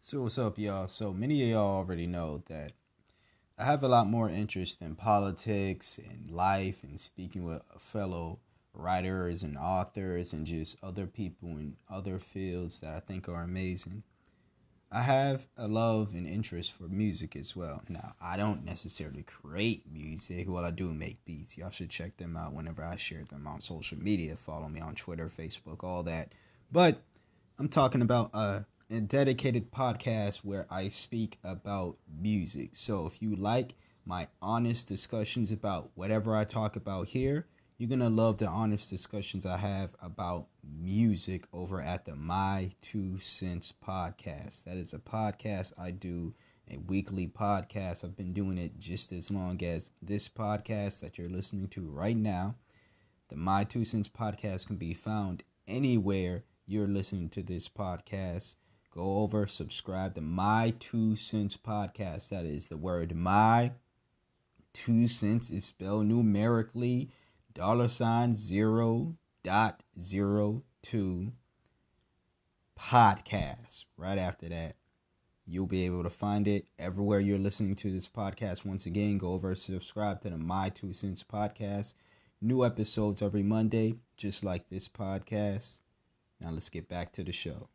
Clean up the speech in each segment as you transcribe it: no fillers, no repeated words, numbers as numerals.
So what's up, y'all? So many of y'all already know that I have a lot more interest in politics and life and speaking with fellow writers and authors and just other people in other fields that I think are amazing. I have a love and interest for music as well. Now, I don't necessarily create music. Well, I do make beats. Y'all should check them out whenever I share them on social media. Follow me on Twitter, Facebook, all that. But I'm talking about a dedicated podcast where I speak about music. So if you like my honest discussions about whatever I talk about here, you're going to love the honest discussions I have about music over at the My Two Cents podcast. That is a podcast I do, a weekly podcast. I've been doing it just as long as this podcast that you're listening to right now. The My Two Cents podcast can be found anywhere you're listening to this podcast. Go over, subscribe to My Two Cents podcast. That is the word My 2 cents is spelled numerically $0.02 podcast. Right after that, you'll be able to find it everywhere you're listening to this podcast. Once again, go over, subscribe to the My Two Cents podcast. New episodes every Monday, just like this podcast. Now let's get back to the show.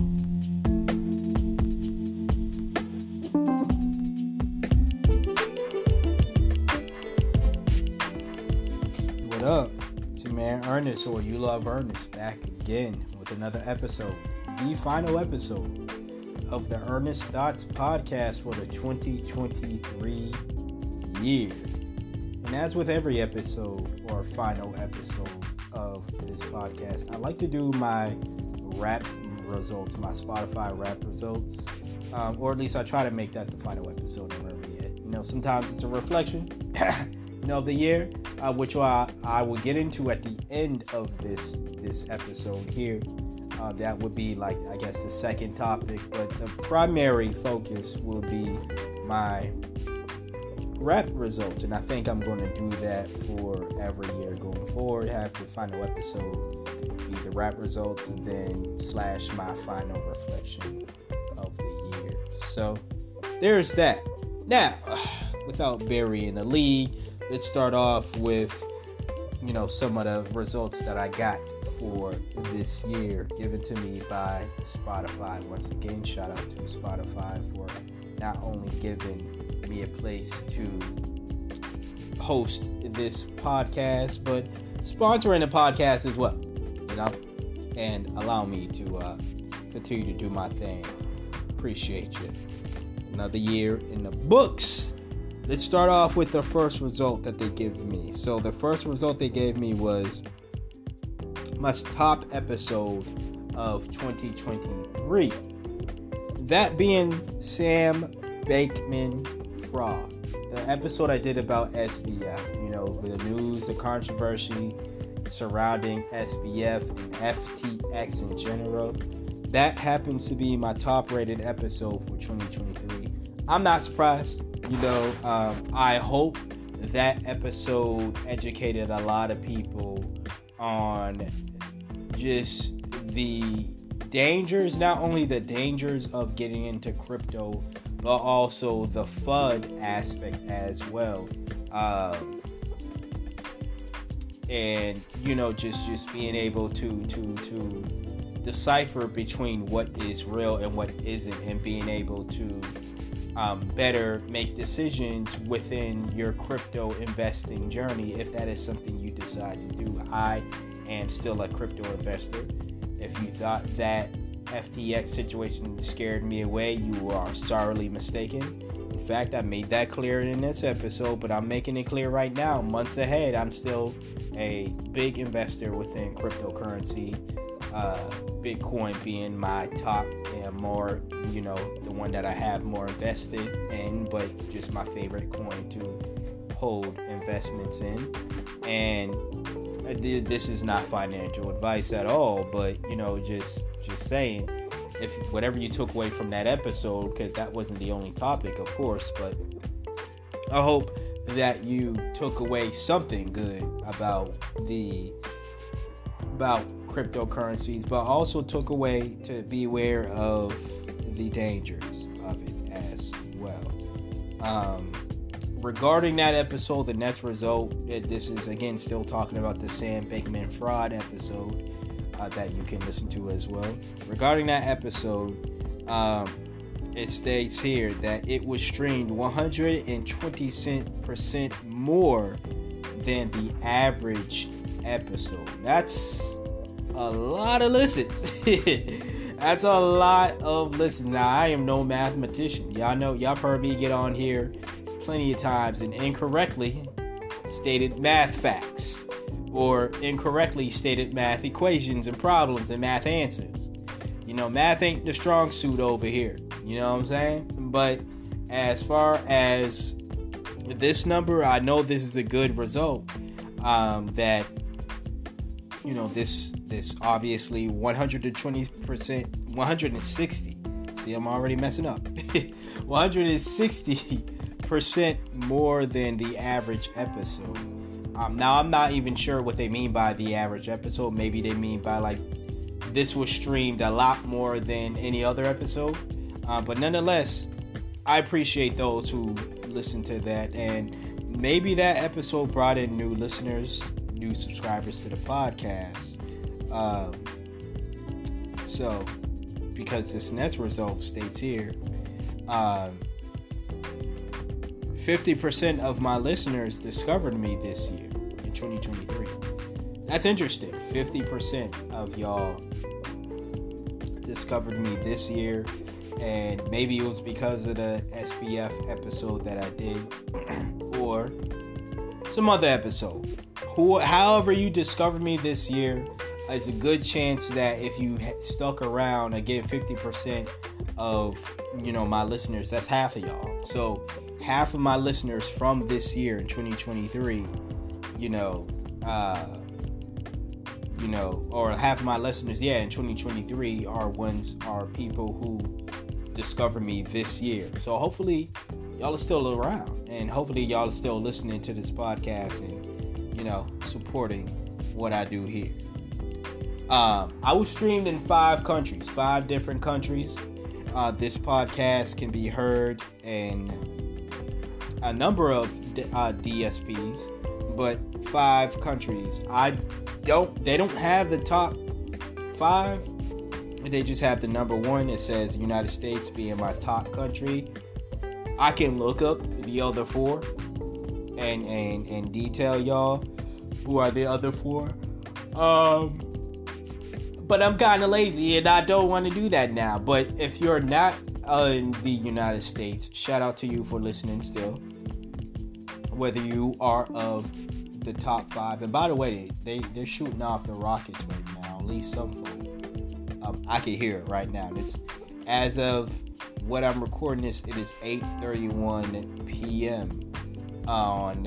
What up? It's your man Ernest, or You Love Ernest, back again with another episode. The final episode of the Ernest Thoughts podcast for the 2023 year. And as with every episode or final episode of this podcast, I like to do my rap results, my Spotify rap results, or at least I try to make that the final episode of every year. You know, sometimes it's a reflection, of the year, which I will get into at the end of this episode here. That would be like, I guess, the second topic, but the primary focus will be my rap results, and I think I'm going to do that for every year going forward. Have the final episode be the rap results, and then / my final reflection of the year. So there's that. Now, without burying the lead, let's start off with some of the results that I got for this year, given to me by Spotify. Once again, shout out to Spotify for not only giving me a place to host this podcast, but sponsoring the podcast as well, and allow me to continue to do my thing. Appreciate you. Another year in the books. Let's start off with the first result that they give me. So the first result they gave me was my top episode of 2023. That being Sam Bankman-Fried. The episode I did about SBF, the news, the controversy surrounding SBF and FTX in general. That happens to be my top rated episode for 2023. I'm not surprised. I hope that episode educated a lot of people on just the dangers, not only the dangers of getting into crypto, but also the FUD aspect as well. And just being able to decipher between what is real and what isn't, and being able to better make decisions within your crypto investing journey, if that is something you decide to do. I am still a crypto investor. If you thought that FTX situation scared me away, you are sorely mistaken. In fact, I made that clear in this episode, but I'm making it clear right now. Months ahead, I'm still a big investor within cryptocurrency. Bitcoin being my top and more, the one that I have more invested in, but just my favorite coin to hold investments in. And this is not financial advice at all, but just saying, if whatever you took away from that episode, because that wasn't the only topic, of course, but I hope that you took away something good about cryptocurrencies, but also took away to be aware of the dangers of it as well. Regarding that episode, the next result, this is again still talking about the Sam Bankman-Fried episode that you can listen to as well. Regarding that episode, it states here that it was streamed 120% more than the average episode. That's a lot of listens. That's a lot of listens. Now, I am no mathematician. Y'all know, y'all have heard me get on here plenty of times and incorrectly stated math facts or incorrectly stated math equations and problems and math answers. You know, math ain't the strong suit over here. You know what I'm saying? But as far as this number, I know this is a good result. That, you know, this obviously 120%, 160. See, I'm already messing up. 160% more than the average episode. Now, I'm not even sure what they mean by the average episode. Maybe they mean by like this was streamed a lot more than any other episode. But nonetheless, I appreciate those who listen to that. And maybe that episode brought in new listeners, new subscribers to the podcast. So, because this next result states here, 50% of my listeners discovered me this year in 2023. That's interesting. 50% of y'all discovered me this year. And maybe it was because of the SBF episode that I did, or some other episode. However you discovered me this year, it's a good chance that if you stuck around, again, 50% of, you know, my listeners, that's half of y'all. So half of my listeners from this year in 2023, or half of my listeners, in 2023 are people who discover me this year. So hopefully y'all are still around, and hopefully y'all are still listening to this podcast and, you know, supporting what I do here. I was streamed in 5 different countries. This podcast can be heard in a number of DSPs, but 5 countries. They don't have the top 5. They just have the number 1. It says United States being my top country. I can look up the other 4 and detail y'all who are the other 4. But I'm kind of lazy and I don't want to do that now. But if you're not in the United States, shout out to you for listening still. Whether you are of the top 5. And by the way, they're shooting off the rockets right now. At least some folks. I can hear it right now. It's as of what I'm recording this. It is 8:31 p.m. on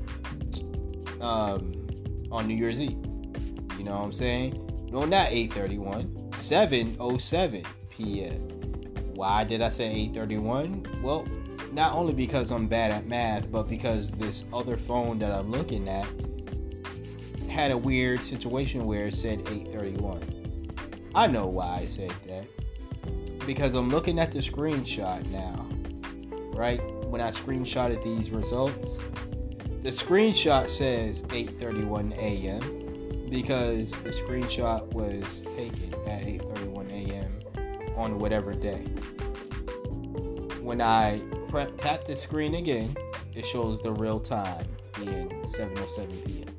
New Year's Eve. You know what I'm saying? No, not 8:31. 7:07 p.m. Why did I say 8:31? Well, not only because I'm bad at math, but because this other phone that I'm looking at had a weird situation where it said 8:31. I know why I said that. Because I'm looking at the screenshot now, right? When I screenshotted these results, the screenshot says 8:31 a.m. because the screenshot was taken at 8:31 a.m. on whatever day. When I tap the screen again, it shows the real time being 7:07 p.m.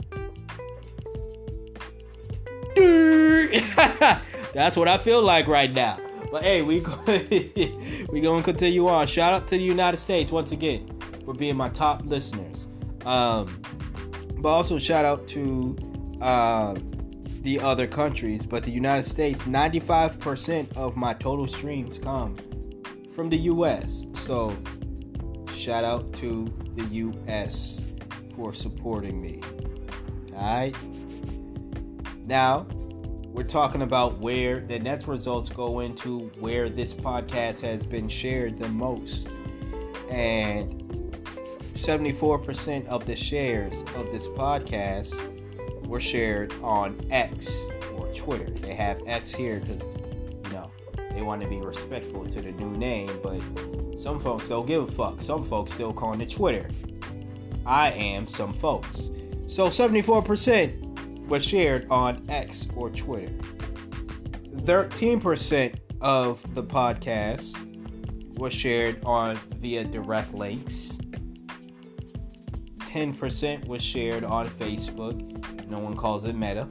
That's what I feel like right now. But hey, we gonna continue on. Shout out to the United States once again for being my top listeners. But also shout out to the other countries. But the United States, 95% of my total streams come from the U.S. So shout out to the U.S. for supporting me. Alright. Now, we're talking about where the next results go into where this podcast has been shared the most. And 74% of the shares of this podcast were shared on X or Twitter. They have X here because, you know, they want to be respectful to the new name, but some folks don't give a fuck. Some folks still calling it Twitter. I am some folks. So 74% was shared on X or Twitter. 13% of the podcast was shared on via direct links. 10% was shared on Facebook. No one calls it Meta.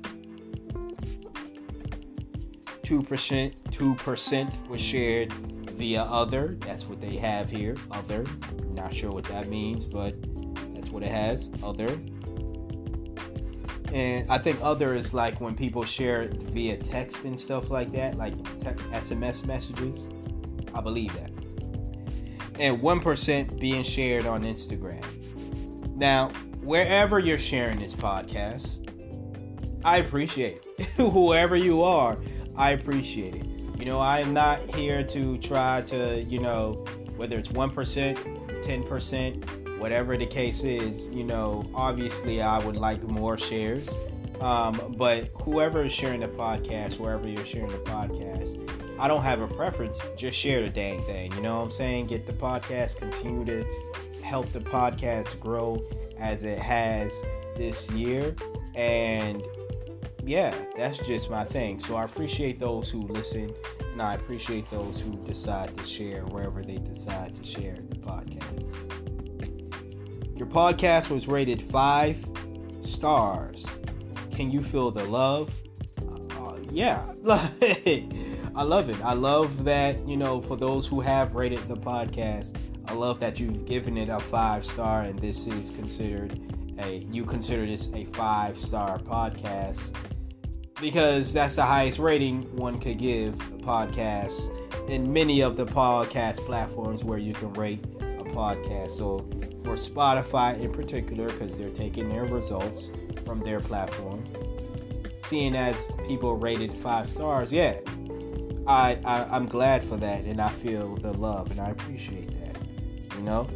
2% was shared via other. That's what they have here. Other. Not sure what that means, but that's what it has. Other. And I think other is like when people share it via text and stuff like that, like SMS messages. I believe that. And 1% being shared on Instagram. Now, wherever you're sharing this podcast, I appreciate it. Whoever you are, I appreciate it. You know, I am not here to try to, you know, whether it's 1%, 10%, whatever the case is, you know, obviously I would like more shares. But whoever is sharing the podcast, wherever you're sharing the podcast, I don't have a preference. Just share the dang thing. You know what I'm saying? Get the podcast, continue to help the podcast grow as it has this year. And yeah, that's just my thing. So I appreciate those who listen, and I appreciate those who decide to share wherever they decide to share the podcast. Your podcast was rated 5 stars. Can you feel the love? Yeah. I love it. I love that, you know, for those who have rated the podcast, I love that you've given it a 5-star, and this is you consider this a 5-star podcast, because that's the highest rating one could give a podcast in many of the podcast platforms where you can rate a podcast. So for Spotify in particular, because they're taking their results from their platform, seeing as people rated 5 stars, yeah, I'm glad for that, and I feel the love, and I appreciate that, you know.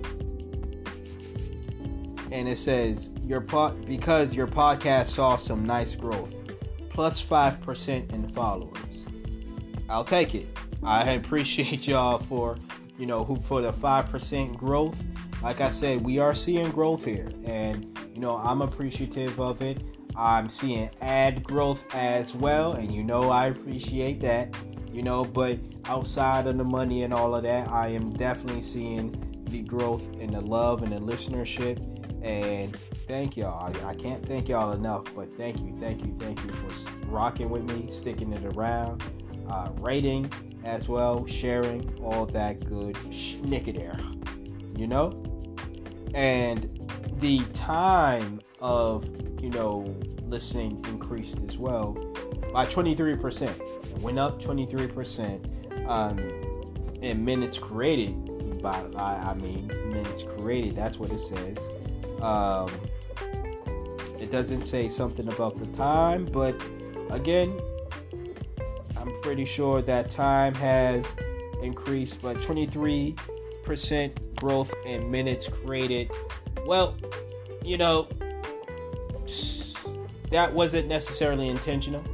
And it says because your podcast saw some nice growth, plus 5% in followers. I'll take it. I appreciate y'all for the 5% growth. Like I said, we are seeing growth here, and I'm appreciative of it. I'm seeing ad growth as well, and I appreciate that. But outside of the money and all of that, I am definitely seeing the growth and the love and the listenership. And thank y'all. I can't thank y'all enough, but thank you for rocking with me, sticking it around, rating as well, sharing, all that good schnicker there, And the time of, listening increased as well by 23%. It went up 23%. And minutes created minutes created, that's what it says. It doesn't say something about the time, but again, I'm pretty sure that time has increased, but 23% growth in minutes created. Well, that wasn't necessarily intentional.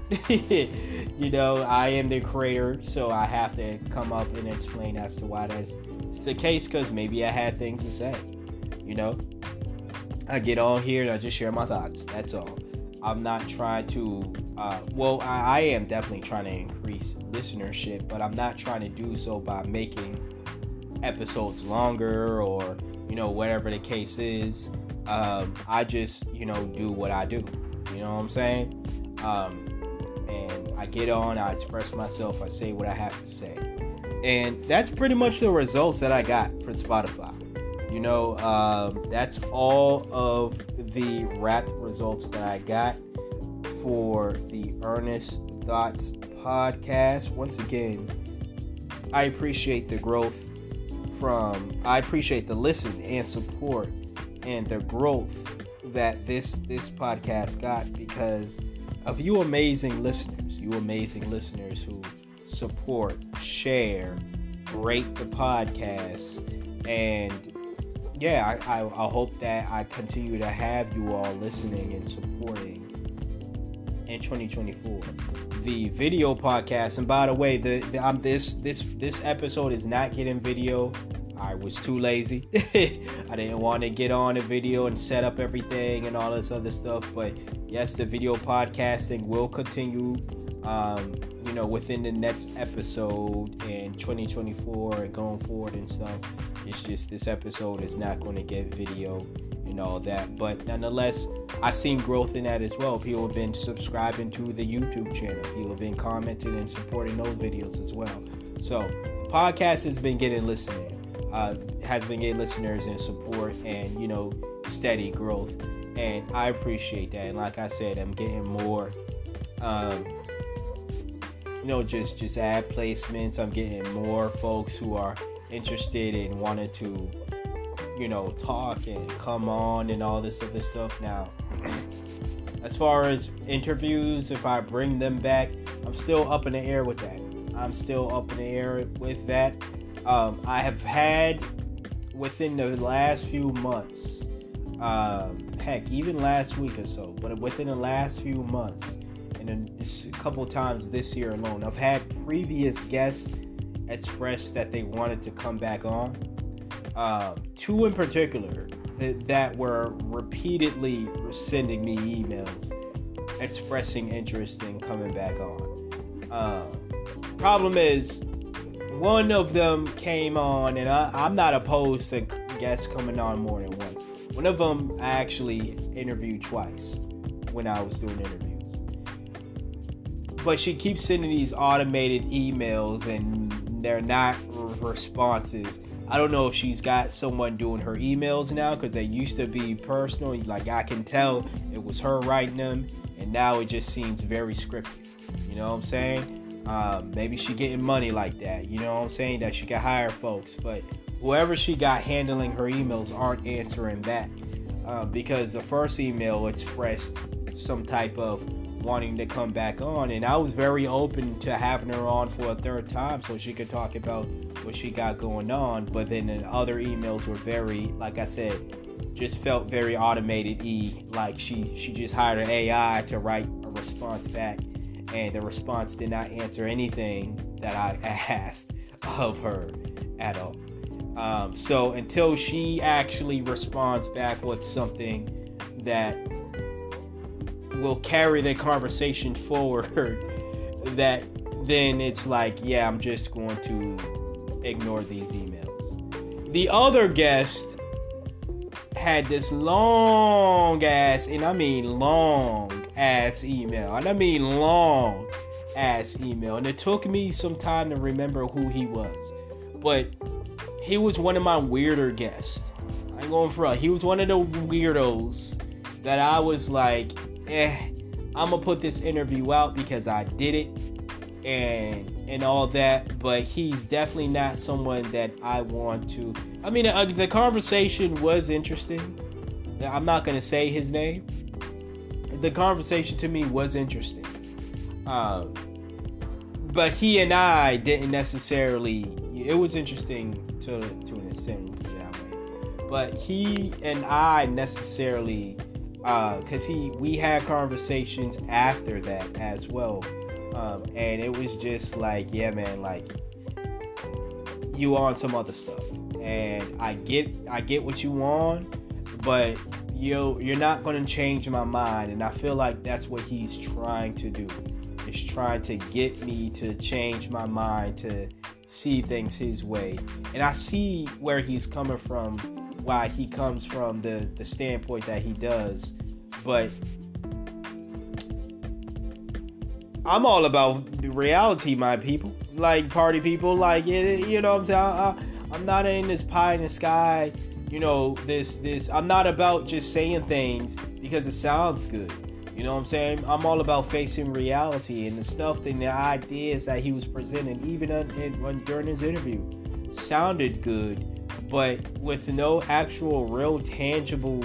I am the creator, so I have to come up and explain as to why that's the case, because maybe I had things to say. I get on here and I just share my thoughts. That's all. I'm not trying to, I am definitely trying to increase listenership, but I'm not trying to do so by making episodes longer or, whatever the case is. I just, do what I do. You know what I'm saying? And I get on, I express myself, I say what I have to say. And that's pretty much the results that I got for Spotify. That's all of the rap results that I got for the Earnest Thoughts podcast. Once again, I appreciate the growth I appreciate the listen and support and the growth that this podcast got because of you amazing listeners who support, share, rate the podcast, and yeah, I hope that I continue to have you all listening and supporting in 2024. the video podcast. And by the way, this episode is not getting video. I was too lazy. I didn't want to get on a video and set up everything and all this other stuff. But yes, the video podcasting will continue, within the next episode in 2024 and going forward and stuff. It's just this episode is not going to get video and all that. But nonetheless, I've seen growth in that as well. People have been subscribing to the YouTube channel. People have been commenting and supporting those videos as well. So the podcast has been getting listeners and support and, steady growth. And I appreciate that. And like I said, I'm getting more, just ad placements. I'm getting more folks who are interested in wanting to, talk and come on and all this other stuff. Now, as far as interviews, if I bring them back, I'm still up in the air with that. I have had within the last few months, even last week or so, but within the last few months, and a couple times this year alone, I've had previous guests express that they wanted to come back on. Two in particular that were repeatedly sending me emails expressing interest in coming back on. Problem is, one of them came on, and I'm not opposed to guests coming on more than once. One of them I actually interviewed twice when I was doing interviews. But she keeps sending these automated emails, and they're not responses. I don't know if she's got someone doing her emails now, because they used to be personal. Like, I can tell it was her writing them, and now it just seems very scripted. You know what I'm saying? Maybe she getting money like that. You know what I'm saying? That she can hire folks. But whoever she got handling her emails aren't answering back. Because the first email expressed some type of wanting to come back on, and I was very open to having her on for a third time so she could talk about what she got going on. But then the other emails were very, like I said, just felt very automated-y, like she just hired an AI to write a response back, and the response did not answer anything that I asked of her at all. So until she actually responds back with something that will carry the conversation forward, that then it's like, yeah, I'm just going to ignore these emails. The other guest had this long ass email. And it took me some time to remember who he was. But he was one of my weirder guests. I ain't going front. He was one of the weirdos that I was like, I'm gonna put this interview out because I did it and all that. But he's definitely not someone that I want to. I mean, the conversation was interesting. I'm not gonna say his name. The conversation to me was interesting. But he and I didn't necessarily. It was interesting to an extent, put it that way. But he and I necessarily. Because we had conversations after that as well, and it was just like, yeah, man, like, you on some other stuff, and I get what you on, but you're not going to change my mind. And I feel like that's what he's trying to do. He's trying to get me to change my mind, to see things his way. And I see where he's coming from, why he comes from the standpoint that he does. But I'm all about the reality, my people. Like, party people, like, you know what I'm saying? I'm not in this pie in the sky, this. I'm not about just saying things because it sounds good. You know what I'm saying? I'm all about facing reality, and the stuff and the ideas that he was presenting, even during his interview, sounded good, but with no actual, real, tangible,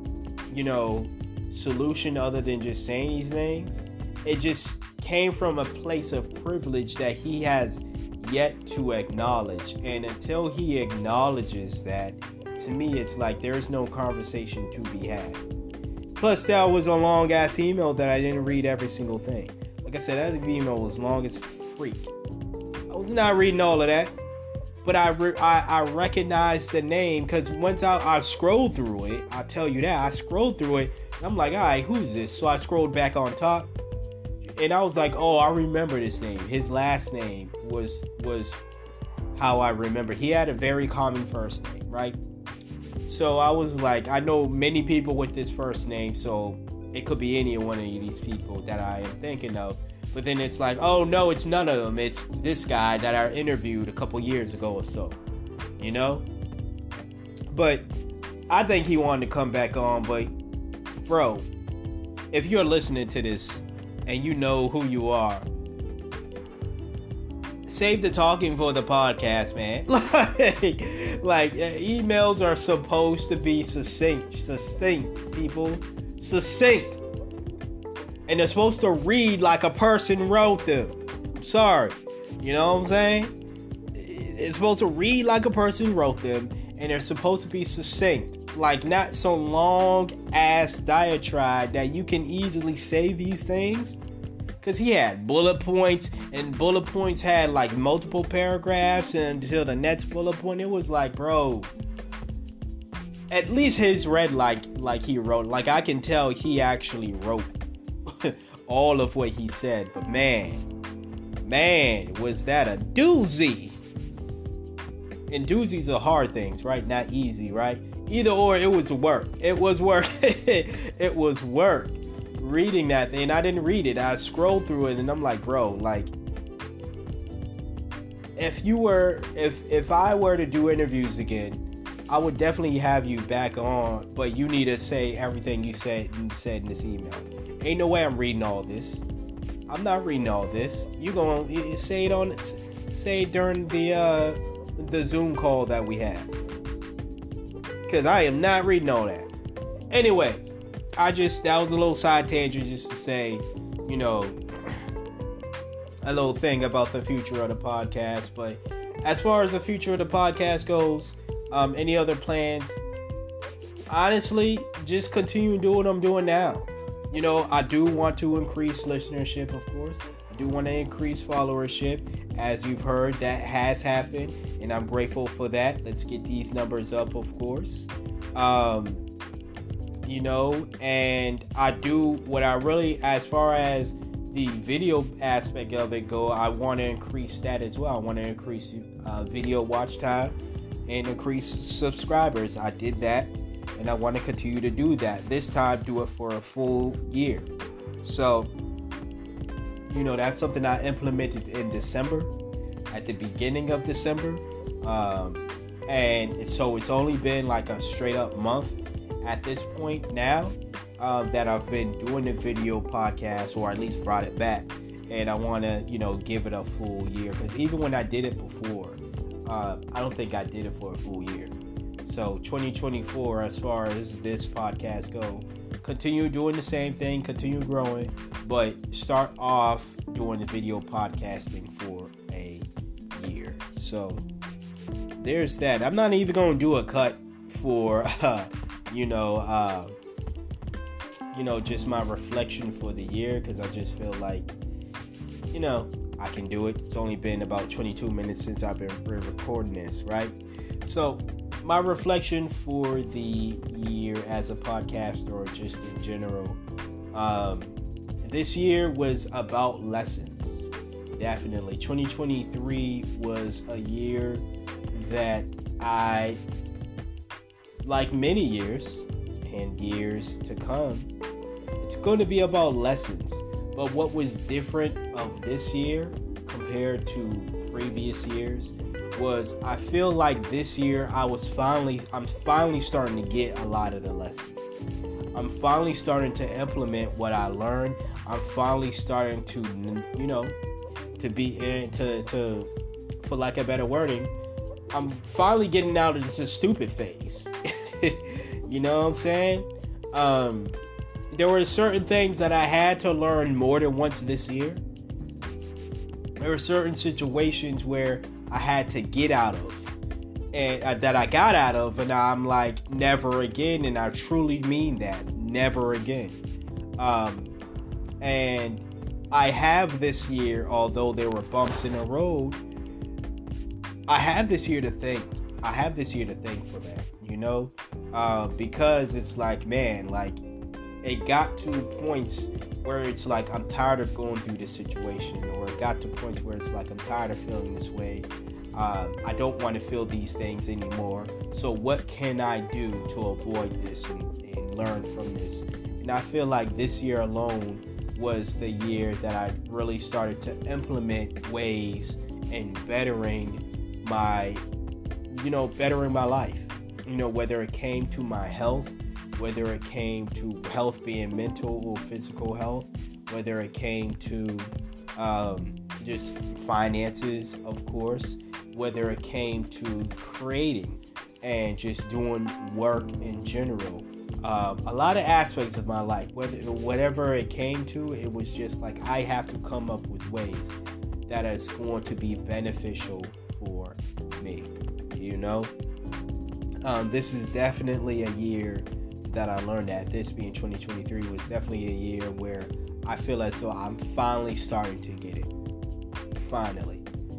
solution other than just saying these things. It just came from a place of privilege that he has yet to acknowledge, and until he acknowledges that, to me, it's like there's no conversation to be had. Plus, that was a long ass email that I didn't read every single thing. Like I said, that email was long as freak. I was not reading all of that, but I recognized the name because once I scrolled through it, I'll tell you that I scrolled through it. And I'm like, all right, who's this? So I scrolled back on top, and I was like, oh, I remember this name. His last name was how I remember. He had a very common first name, right? So I was like, I know many people with this first name, so it could be any one of these people that I am thinking of. But then it's like, oh no, it's none of them. It's this guy that I interviewed a couple years ago or so, you know? But I think he wanted to come back on. But bro, if you're listening to this and you know who you are, save the talking for the podcast, man. like emails are supposed to be succinct, people. Succinct. And they're supposed to read like a person wrote them. I'm sorry. You know what I'm saying? It's supposed to read like a person wrote them, and they're supposed to be succinct. Like not some long ass diatribe that you can easily say these things. Because he had bullet points, and bullet points had like multiple paragraphs until the next bullet point. It was like, bro, at least his read like he wrote. Like I can tell he actually wrote all of what he said. But man, was that a doozy. And doozies are hard things, right? Not easy, right? Either or, it was work. It was work. It was work. Reading that thing, I didn't read it. I scrolled through it, and I'm like, bro, like, if I were to do interviews again, I would definitely have you back on, but you need to say everything you said in this email. Ain't no way I'm reading all this. I'm not reading all this. You gonna say it during the Zoom call that we had, because I am not reading all that. Anyways, that was a little side tangent just to say, you know, a little thing about the future of the podcast. But as far as the future of the podcast goes, any other plans? Honestly, just continue doing what I'm doing now. You know, I do want to increase listenership, of course. I do want to increase followership. As you've heard, that has happened, and I'm grateful for that. Let's get these numbers up, of course. You know, and I do what I really, as far as the video aspect of it go, I want to increase that as well. I want to increase video watch time and increase subscribers. I did that, and I want to continue to do that. This time, do it for a full year. So, you know, that's something I implemented in December, at the beginning of December. And so it's only been like a straight up month at this point now that I've been doing the video podcast, or at least brought it back. And I want to, you know, give it a full year, because even when I did it before, I don't think I did it for a full year. So 2024, as far as this podcast go, continue doing the same thing, continue growing, but start off doing the video podcasting for a year. So there's that. I'm not even going to do a cut for just my reflection for the year, because I just feel like, you know, I can do it. It's only been about 22 minutes since I've been recording this, right? So my reflection for the year as a podcaster, or just in general, this year was about lessons. Definitely. 2023 was a year that I, like many years and years to come, it's going to be about lessons. But what was different of this year compared to previous years was, I feel like this year I'm finally starting to get a lot of the lessons. I'm finally starting to implement what I learned. I'm finally starting to, you know, for lack of better wording, I'm finally getting out of this stupid phase. You know what I'm saying? There were certain things that I had to learn more than once this year. There were certain situations where I had to get out of, and that I got out of, and I'm like, never again. And I truly mean that, never again. And I have this year, although there were bumps in the road, I have this year to thank. I have this year to thank for that, because it's like, man, like it got to points where it's like I'm tired of going through this situation, or it got to points where it's like I'm tired of feeling this way. I don't want to feel these things anymore. So what can I do to avoid this and learn from this? And I feel like this year alone was the year that I really started to implement ways in bettering my life. Whether it came to my health, whether it came to health being mental or physical health, whether it came to just finances, of course, whether it came to creating and just doing work in general. A lot of aspects of my life, whatever it came to, it was just like I have to come up with ways that is going to be beneficial for me. This is definitely a year that I learned that. This being 2023 was definitely a year where I feel as though I'm finally starting to get it. Finally,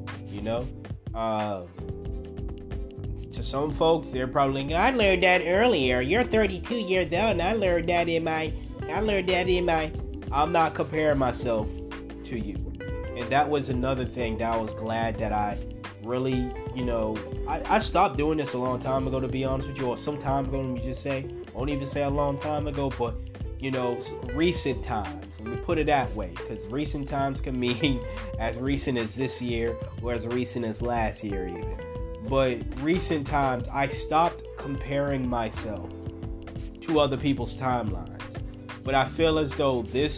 to some folks, they're probably like, I learned that earlier. You're 32 years old, and I learned that in my. I'm not comparing myself to you, and that was another thing that I was glad that I really, I stopped doing this a long time ago, to be honest with you, or some time ago. Let me just say, I won't even say a long time ago, but recent times. Let me put it that way, because recent times can mean as recent as this year or as recent as last year even. But recent times, I stopped comparing myself to other people's timelines. But I feel as though this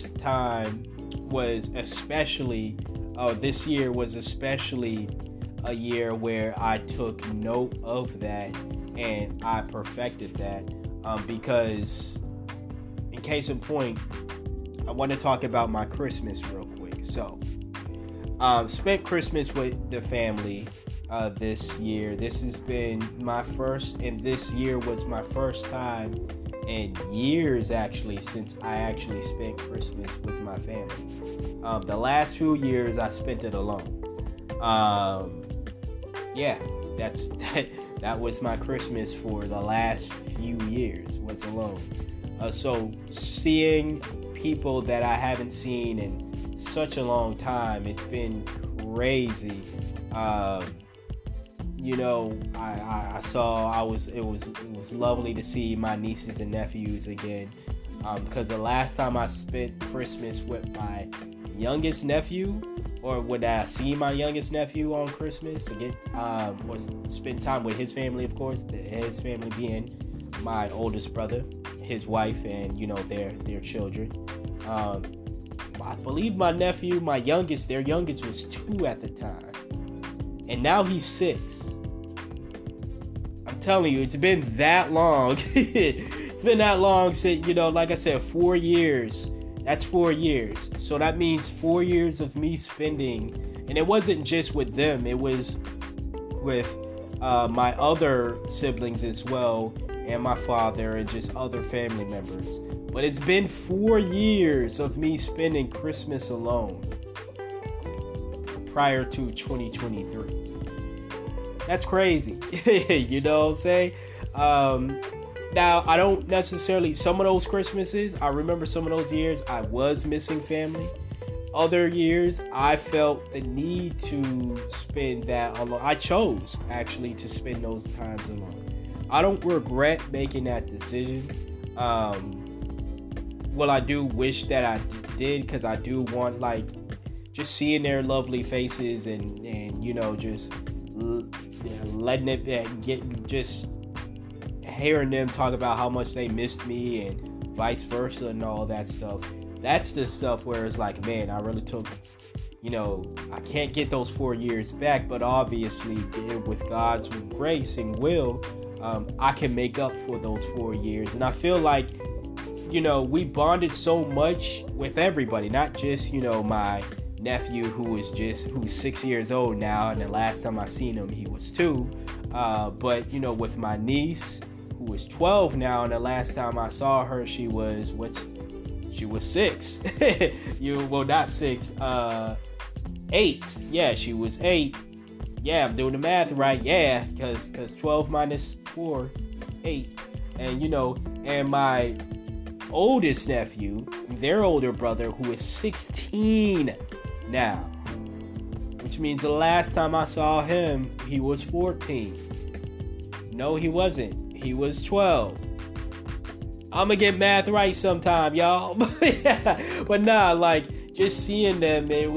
year was especially a year where I took note of that and I perfected that. Because, in case in point, I want to talk about my Christmas real quick. So, spent Christmas with the family this year. This has been my first, and this year was my first time in years, actually, since I actually spent Christmas with my family. The last few years, I spent it alone. That was my Christmas for the last few years, was alone. So seeing people that I haven't seen in such a long time, it's been crazy. It was lovely to see my nieces and nephews again. Because the last time I spent Christmas with my youngest nephew, or would I see my youngest nephew on Christmas again, was spend time with his family, of course, his family being my oldest brother, his wife, and their children. I believe my nephew, their youngest was 2 at the time, and now he's 6. I'm telling you, it's been that long. It's been that long since, like I said, 4 years. That's 4 years. So that means 4 years of me spending, and it wasn't just with them, it was with my other siblings as well, and my father, and just other family members. But it's been 4 years of me spending Christmas alone prior to 2023. That's crazy. You know what I'm saying? Now, I don't necessarily, some of those Christmases, I remember some of those years I was missing family. Other years, I felt the need to spend that alone. I chose, actually, to spend those times alone. I don't regret making that decision. Well, I do wish that I did, because I do want, just seeing their lovely faces and just letting it get, just hearing them talk about how much they missed me and vice versa and all that stuff. That's the stuff where it's like, man, I really took, I can't get those 4 years back, but obviously with God's grace and will, I can make up for those 4 years. And I feel like, we bonded so much with everybody, not just, my nephew who's 6 years old now, and the last time I seen him, he was 2. But, with my niece, who is 12 now, and the last time I saw her, she was She was 6. Not 6. 8. Yeah, she was 8. Yeah, I'm doing the math right. Yeah, because 12 minus 4, 8. And, and my oldest nephew, their older brother, who is 16 now, which means the last time I saw him, he was 14. No, he wasn't. He was 12. I'm gonna get math right sometime, y'all. But nah, like, just seeing them, it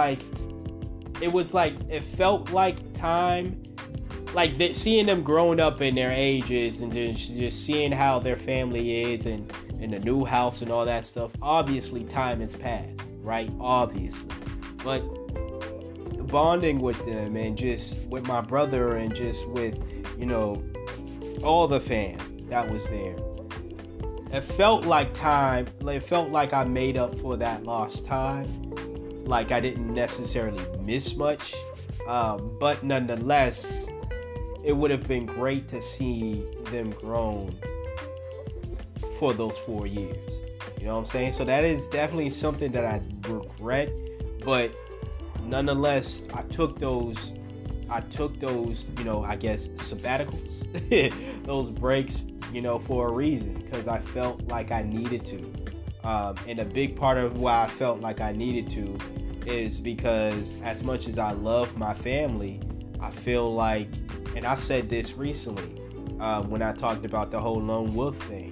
felt like time. Like, seeing them growing up in their ages and just seeing how their family is and in the new house and all that stuff. Obviously, time has passed, right? Obviously. But bonding with them and just with my brother and just with, all the fam that was there. It felt like time. It felt like I made up for that lost time. Like I didn't necessarily miss much. But nonetheless, it would have been great to see them grown for those 4 years. You know what I'm saying? So that is definitely something that I regret. But nonetheless, I took those, I guess, sabbaticals, those breaks, for a reason, because I felt like I needed to. And a big part of why I felt like I needed to is because as much as I love my family, I feel like, and I said this recently when I talked about the whole lone wolf thing.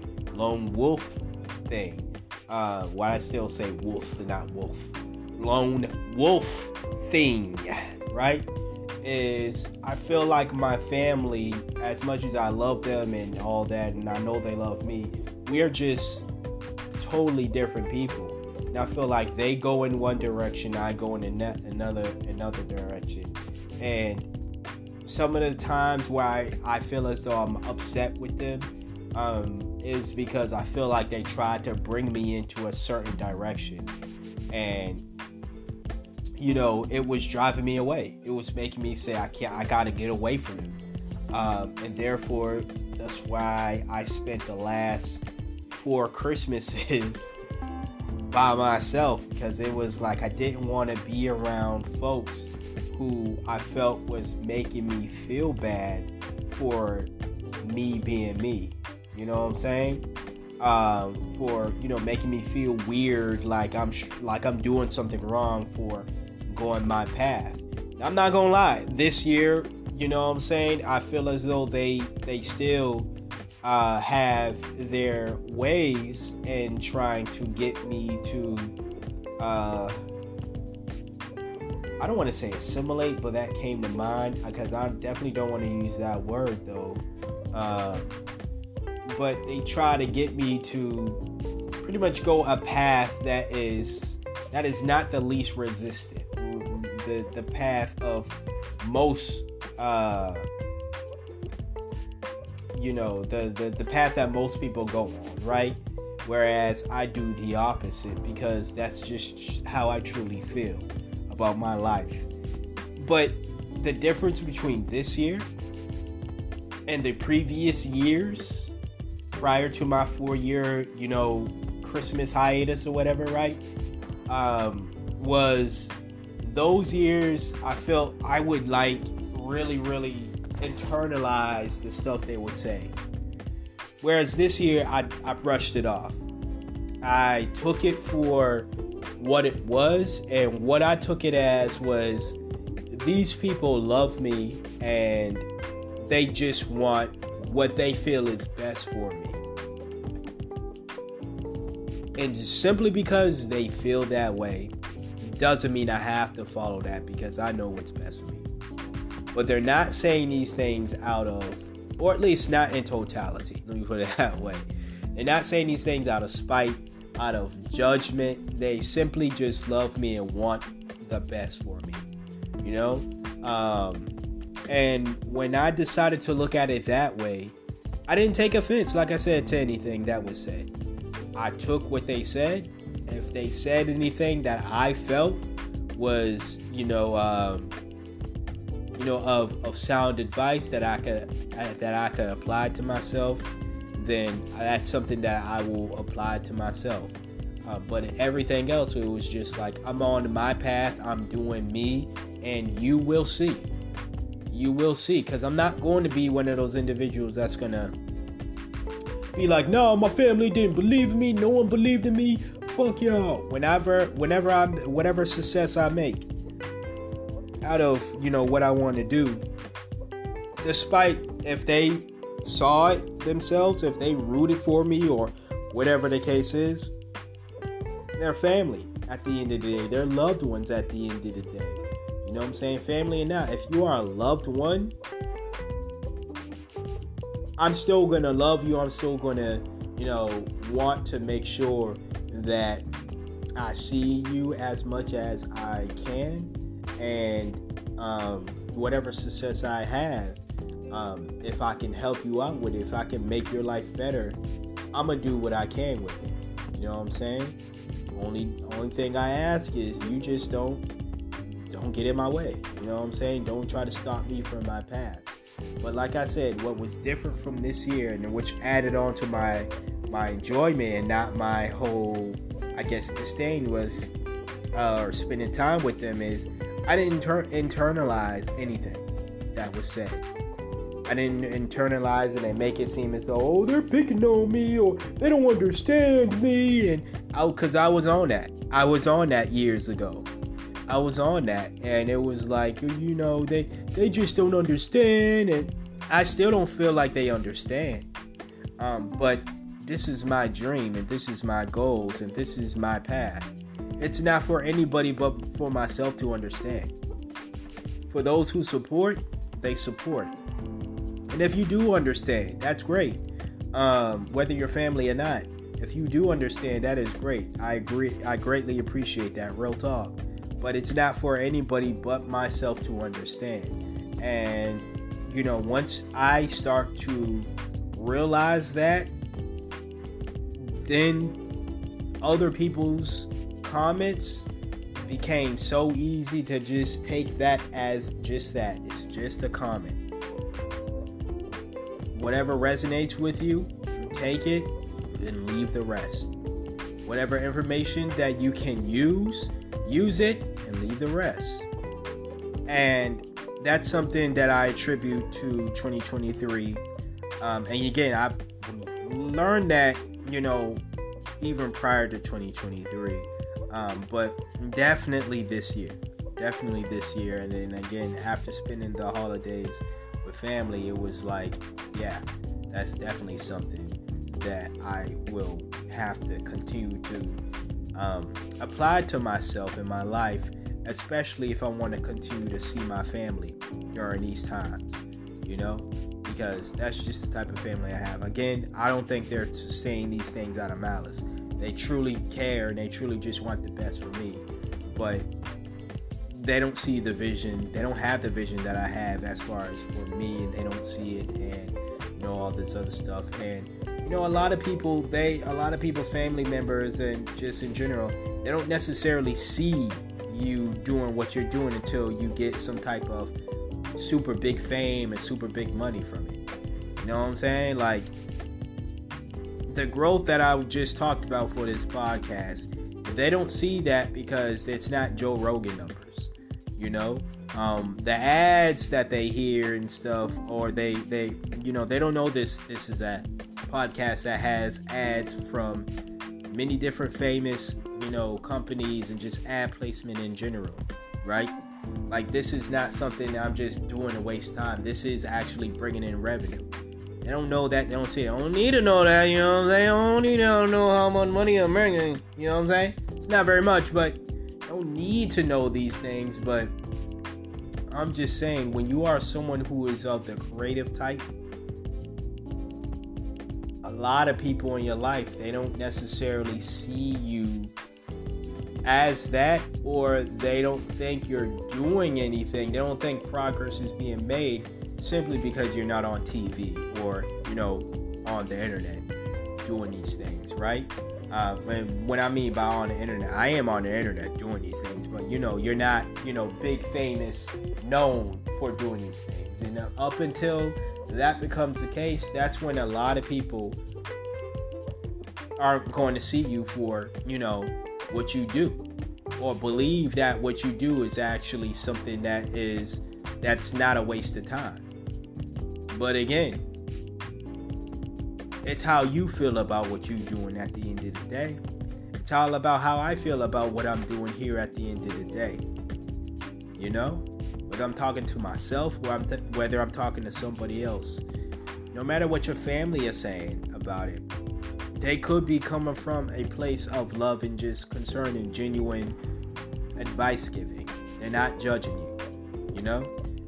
Why I still say wolf and not wolf. Lone wolf thing, right? Is I feel like my family, as much as I love them and all that, and I know they love me, we are just totally different people. And I feel like they go in one direction, I go in another direction. And some of the times where I feel as though I'm upset with them is because I feel like they tried to bring me into a certain direction. And it was driving me away. It was making me say, I gotta get away from him. And therefore, that's why I spent the last 4 Christmases by myself, because it was like I didn't want to be around folks who I felt was making me feel bad for me being me. You know what I'm saying? For making me feel weird, like I'm doing something wrong for going my path. I'm not gonna lie, this year, you know what I'm saying, I feel as though they still have their ways in trying to get me to I don't want to say assimilate, but that came to mind because I definitely don't want to use that word though. But they try to get me to pretty much go a path that is not the least resistant. The path of most, the path that most people go on, right? Whereas I do the opposite because that's just how I truly feel about my life. But the difference between this year and the previous years prior to my 4-year, Christmas hiatus or whatever, right? Was those years I felt I would like really, really internalize the stuff they would say. Whereas this year I brushed it off. I took it for what it was, and what I took it as was these people love me and they just want what they feel is best for me. And simply because they feel that way doesn't mean I have to follow that because I know what's best for me. But they're not saying these things out of, or at least not in totality, let me put it that way. They're not saying these things out of spite, out of judgment. They simply just love me and want the best for me, and when I decided to look at it that way, I didn't take offense, like I said, to anything that was said. I took what they said. If they said anything that I felt was, of sound advice that I could apply to myself, then that's something that I will apply to myself. But everything else, it was just like, I'm on my path, I'm doing me, and you will see. You will see, because I'm not going to be one of those individuals that's going to be like, no, my family didn't believe in me, no one believed in me, fuck y'all. Whatever success I make out of, what I want to do, despite if they saw it themselves, if they rooted for me or whatever the case is, their family at the end of the day, their loved ones at the end of the day. You know what I'm saying? Family or not, if you are a loved one, I'm still going to love you. I'm still going to, want to make sure that I see you as much as I can. And whatever success I have, if I can help you out with it, if I can make your life better, I'm going to do what I can with it. You know what I'm saying? Only thing I ask is you just don't get in my way. You know what I'm saying? Don't try to stop me from my path. But like I said, what was different from this year, and which added on to my enjoyment and not my whole, I guess, disdain, was or spending time with them, is I didn't internalize anything that was said. I didn't internalize it and make it seem as though, oh, they're picking on me, or they don't understand me. And because I was on that. I was on that years ago. I was on that, and it was like, they just don't understand, and I still don't feel like they understand. But this is my dream, and this is my goals, and this is my path. It's not for anybody but for myself to understand. For those who support, they support. And if you do understand, that's great. Whether you're family or not, if you do understand, that is great. I agree. I greatly appreciate that. Real talk. But it's not for anybody but myself to understand. And, once I start to realize that, then other people's comments became so easy to just take that as just that. It's just a comment. Whatever resonates with you, take it and leave the rest. Whatever information that you can use it and leave the rest. And that's something that I attribute to 2023. And again, I've learned that, even prior to 2023. But definitely this year. And then again, after spending the holidays with family, it was like, yeah, that's definitely something that I will have to continue to apply to myself in my life, especially if I want to continue to see my family during these times, because that's just the type of family I have. Again, I don't think they're saying these things out of malice. They truly care, and they truly just want the best for me, but they don't see the vision. They don't have the vision that I have as far as for me, and they don't see it, and all this other stuff. And a lot of people's family members, and just in general, they don't necessarily see you doing what you're doing until you get some type of super big fame and super big money from it. You know what I'm saying? Like, the growth that I just talked about for this podcast, they don't see that because it's not Joe Rogan numbers. The ads that they hear and stuff, or they don't know this is a podcast that has ads from many different famous, companies, and just ad placement in general, right? Like, this is not something that I'm just doing to waste time. This is actually bringing in revenue. They don't know that. They don't see it. I don't need to know that, you know what I'm saying? I don't need to know how much money I'm making, you know what I'm saying? It's not very much, but I don't need to know these things. But I'm just saying, when you are someone who is of the creative type, a lot of people in your life, they don't necessarily see you as that, or they don't think you're doing anything. They don't think progress is being made simply because you're not on TV or, on the internet doing these things, right? And what I mean by on the internet, I am on the internet doing these things, but you're not, big, famous, known for doing these things. And up until that becomes the case, that's when a lot of people aren't going to see you for, what you do, or believe that what you do is actually something that's not a waste of time. But again, it's how you feel about what you're doing at the end of the day. It's all about how I feel about what I'm doing here at the end of the day. Whether I'm talking to myself or whether I'm talking to somebody else. No matter what your family is saying about it, they could be coming from a place of love and just concern and genuine advice giving. They're not judging you,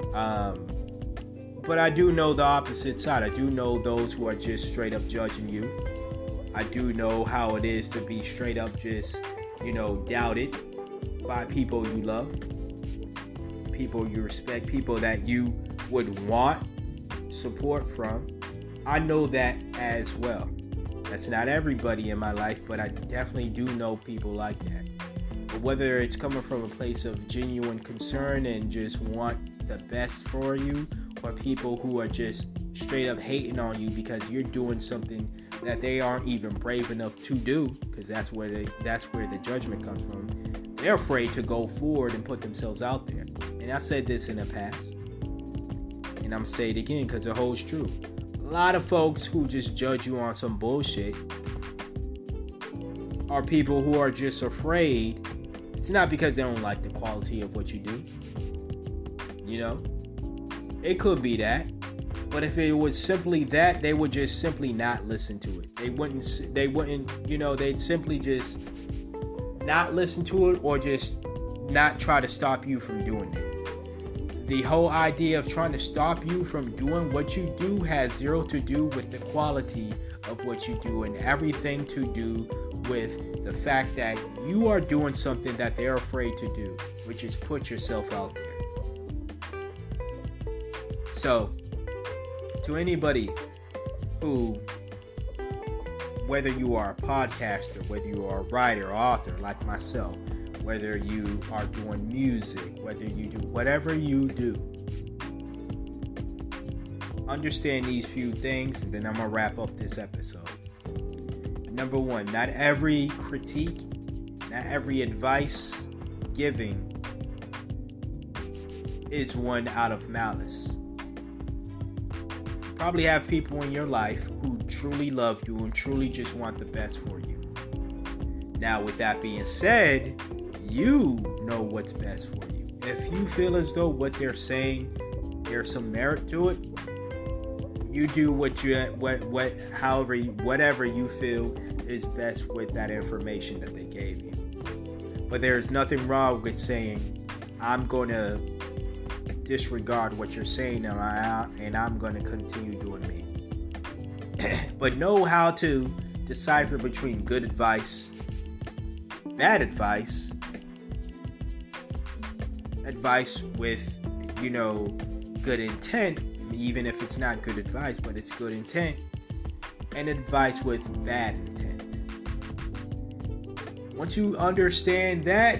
But I do know the opposite side. I do know those who are just straight up judging you. I do know how it is to be straight up just, doubted by people you love, people you respect, people that you would want support from. I know that as well. That's not everybody in my life, but I definitely do know people like that. But whether it's coming from a place of genuine concern and just want the best for you, or people who are just straight up hating on you because you're doing something that they aren't even brave enough to do, because that's where the judgment comes from. They're afraid to go forward and put themselves out there. And I said this in the past, and I'm gonna say it again because it holds true. A lot of folks who just judge you on some bullshit are people who are just afraid. It's not because they don't like the quality of what you do. It could be that. But if it was simply that, they would just simply not listen to it. They wouldn't, they'd simply just not listen to it, or just not try to stop you from doing it. The whole idea of trying to stop you from doing what you do has zero to do with the quality of what you do, and everything to do with the fact that you are doing something that they're afraid to do, which is put yourself out there. So, to anybody who, whether you are a podcaster, whether you are a writer, author like myself, whether you are doing music, whether you do whatever you do, understand these few things, and then I'm going to wrap up this episode. Number one, not every critique, not every advice giving is one out of malice. You probably have people in your life who truly love you and truly just want the best for you. Now, with that being said, you know what's best for you. If you feel as though what they're saying, there's some merit to it, you do whatever you feel is best with that information that they gave you. But there's nothing wrong with saying, I'm going to disregard what you're saying and I'm going to continue doing me. But know how to decipher between good advice, bad advice, advice with, good intent, even if it's not good advice, but it's good intent, and advice with bad intent. Once you understand that,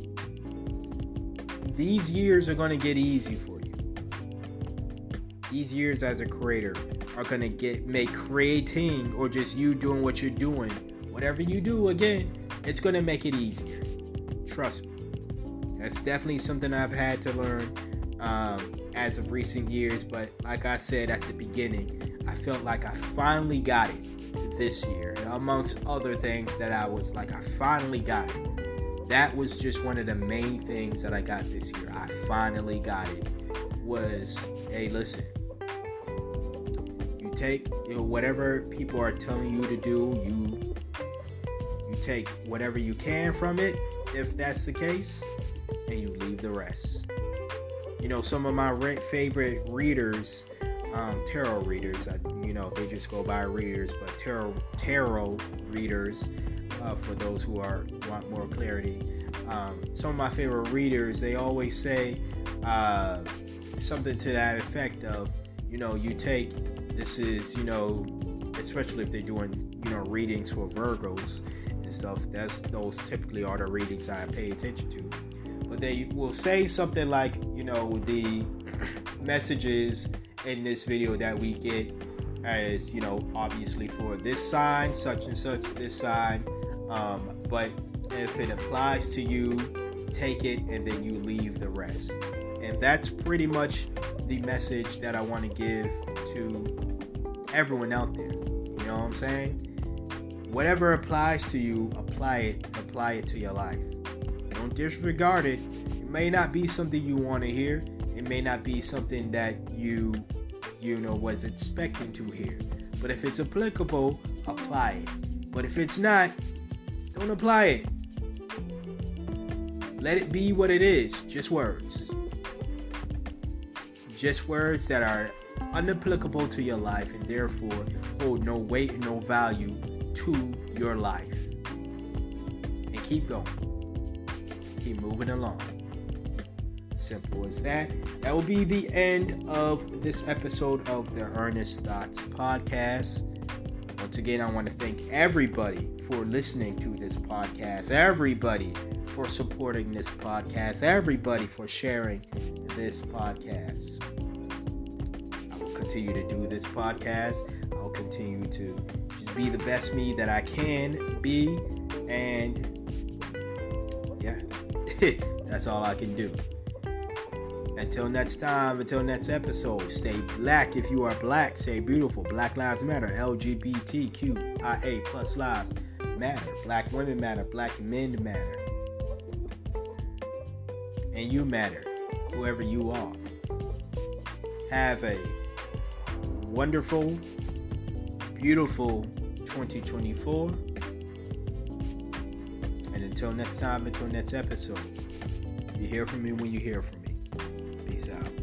these years are going to get easy for you. These years as a creator are going to make creating, or just you doing what you're doing, whatever you do, again, it's going to make it easier. Trust me. That's definitely something I've had to learn as of recent years. But like I said at the beginning, I felt like I finally got it this year. And amongst other things that I was like, I finally got it. That was just one of the main things that I got this year. I finally got it. Was, hey, listen. You take whatever people are telling you to do. You take whatever you can from it, if that's the case, and you leave the rest. Some of my favorite readers, tarot readers, they just go by readers, but tarot readers, for those who want more clarity, some of my favorite readers, they always say something to that effect of, you take, this is, especially if they're doing, readings for Virgos and stuff, those typically are the readings I pay attention to. But they will say something like, the messages in this video that we get as, obviously for this sign, such and such, this sign. But if it applies to you, take it and then you leave the rest. And that's pretty much the message that I want to give to everyone out there. You know what I'm saying? Whatever applies to you, apply it to your life. Don't disregard it. It may not be something you want to hear. It may not be something that you was expecting to hear. But if it's applicable, apply it. But if it's not, don't apply it. Let it be what it is. Just words. Just words that are unapplicable to your life and therefore hold no weight and no value to your life. And keep going. Keep moving along. Simple as that. That will be the end of this episode of the Earnest Thoughts Podcast. Once again, I want to thank everybody for listening to this podcast. Everybody for supporting this podcast. Everybody for sharing this podcast. I will continue to do this podcast. I'll continue to just be the best me that I can be. And yeah, that's all I can do. Until next time, until next episode, stay black if you are black. Stay beautiful. Black lives matter. LGBTQIA plus lives matter. Black women matter. Black men matter. And you matter, whoever you are. Have a wonderful, beautiful 2024. And until next time, until next episode, you hear from me when you hear from me. Peace out.